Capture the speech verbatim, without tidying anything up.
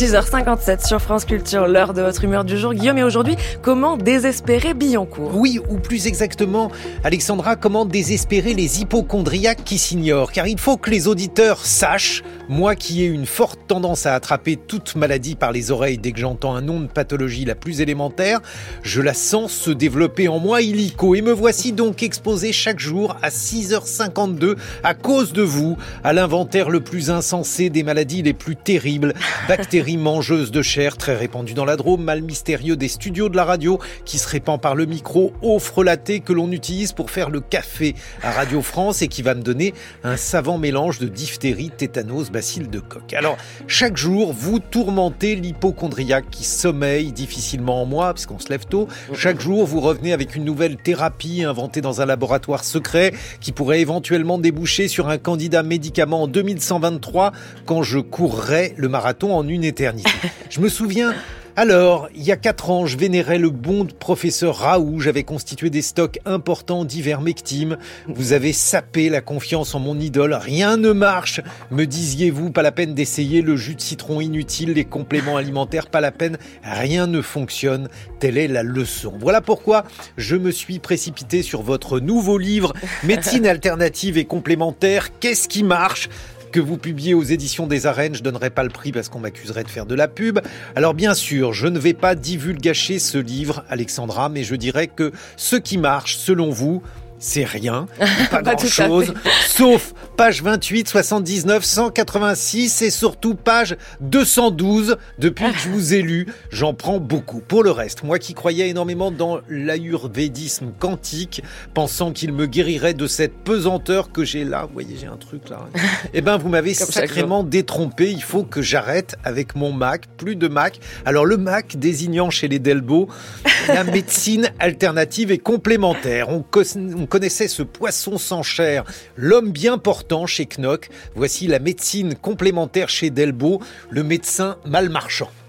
six heures cinquante-sept sur France Culture, l'heure de votre humeur du jour. Guillaume, et aujourd'hui, comment désespérer Billancourt? Oui, ou plus exactement, Alexandra, comment désespérer les hypocondriaques qui s'ignorent? Car il faut que les auditeurs sachent, moi qui ai une forte tendance à attraper toute maladie par les oreilles dès que j'entends un nom de pathologie la plus élémentaire, je la sens se développer en moi illico. Et me voici donc exposé chaque jour à six heures cinquante-deux à cause de vous à l'inventaire le plus insensé des maladies les plus terribles. Bactéries mangeuses de chair, très répandues dans la Drôme, mal mystérieux des studios de la radio qui se répand par le micro, eau frelatée que l'on utilise pour faire le café à Radio France et qui va me donner un savant mélange de diphtérie, tétanos, bacille de coq. Alors, chaque jour, vous tourmentez l'hypocondriaque qui sommeille difficilement en moi, parce qu'on se lève tôt. Chaque jour, vous revenez avec une nouvelle thérapie inventée dans un laboratoire secret qui pourrait éventuellement déboucher sur un candidat médicament en deux mille cent vingt-trois quand je courrai le marathon en une éternité. Je me souviens... Alors, il y a quatre ans, je vénérais le bon professeur Raoult. J'avais constitué des stocks importants d'ivermectine. Vous avez sapé la confiance en mon idole. Rien ne marche, me disiez-vous. Pas la peine d'essayer le jus de citron inutile, les compléments alimentaires, pas la peine. Rien ne fonctionne. Telle est la leçon. Voilà pourquoi je me suis précipité sur votre nouveau livre, Médecine alternative et complémentaire. Qu'est-ce qui marche ? Que vous publiez aux éditions des Arènes, je donnerai pas le prix parce qu'on m'accuserait de faire de la pub. Alors bien sûr, je ne vais pas divulgacher ce livre, Alexandra, mais je dirais que ce qui marche, selon vous, c'est rien, pas grand-chose, sauf page vingt-huit, soixante-dix-neuf, cent quatre-vingt-six et surtout page deux cent douze. Depuis que je vous ai lu, j'en prends beaucoup. Pour le reste, moi qui croyais énormément dans l'ayurvédisme quantique, pensant qu'il me guérirait de cette pesanteur que j'ai là, vous voyez, j'ai un truc là, eh ben vous m'avez sacrément détrompé. Il faut que j'arrête avec mon Mac, plus de Mac. Alors le Mac désignant chez les Delbo la médecine alternative et complémentaire. On, co- on connaissait ce poisson sans chair, l'homme bien portant chez Knock. Voici la médecine complémentaire chez Delbo, le médecin mal marchand.